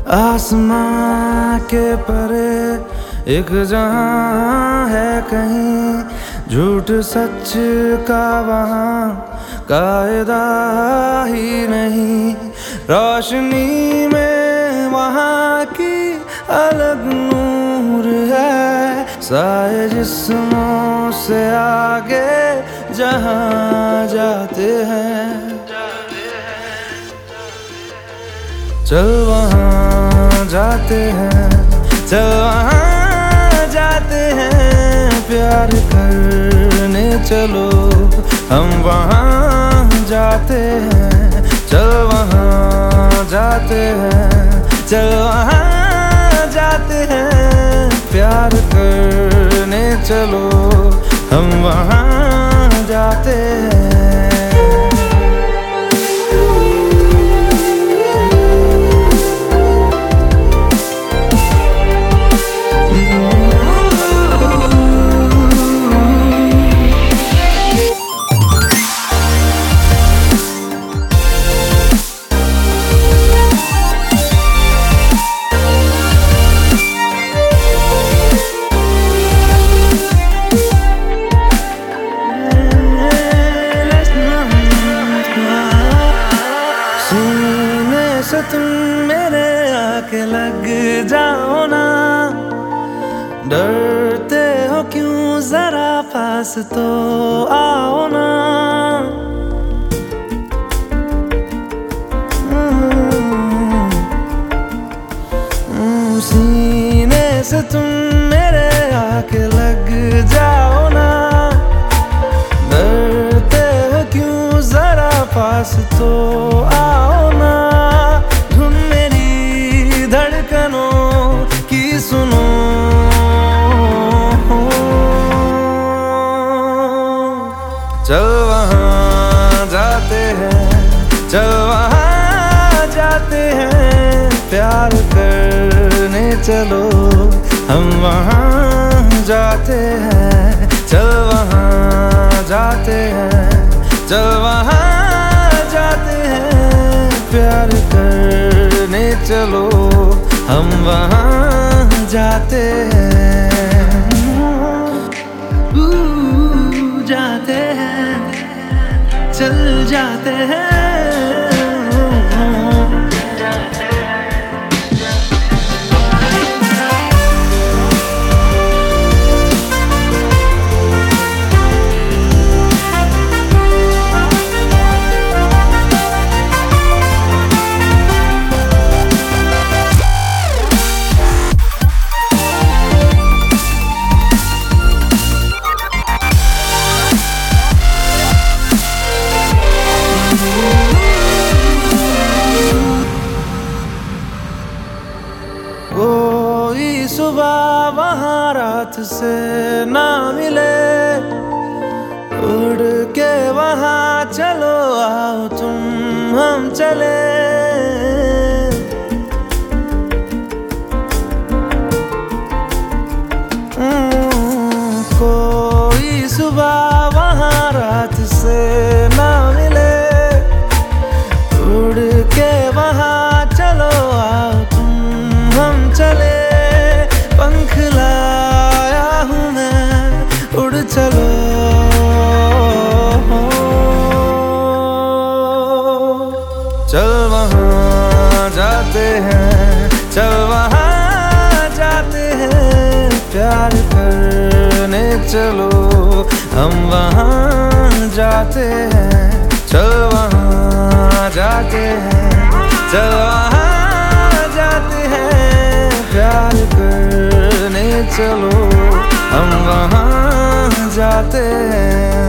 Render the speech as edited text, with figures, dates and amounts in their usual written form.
आसमां के परे एक जहां है कहीं, झूठ सच का वहां कायदा ही नहीं। रोशनी में वहां की अलग नूर है, साए जिस्मों से आगे जहां जाते हैं। चल वहां जाते हैं, चल वहां जाते हैं, प्यार करने चलो हम वहां जाते हैं। चल वहां जाते हैं, चल वहां जाते हैं, प्यार करने चलो हम वहां जाते हैं। से तुम मेरे आके लग जाओ ना, डरते हो क्यों जरा पास तो आओ ना। सीने से तुम मेरे आके लग जाओ ना, डरते हो क्यों जरा पास तो आओ ना। सुनो चल वहां जाते हैं, चल वहां जाते हैं, प्यार करने चलो हम वहां जाते हैं। चल वहां जाते हैं, चल वहां जाते हैं, प्यार करने चलो हम वहां जाते हैं। जाते हैं, चल जाते हैं। कोई सुबह वहाँ रात से ना मिले, उड़ के वहाँ चलो आओ तुम हम चले। कोई सुबह वहाँ रात से ना मिले, उड़ के वहाँ चलो आओ तुम हम चले। पंख लाया हूँ मैं, उड़ चलो। चल वहां जाते हैं, चल वहां जाते हैं, प्यार करने चलो हम वहां जाते हैं। चल वहां जाते हैं, चल वहां जाते हैं, प्यार करने चलो हम वहां जाते हैं।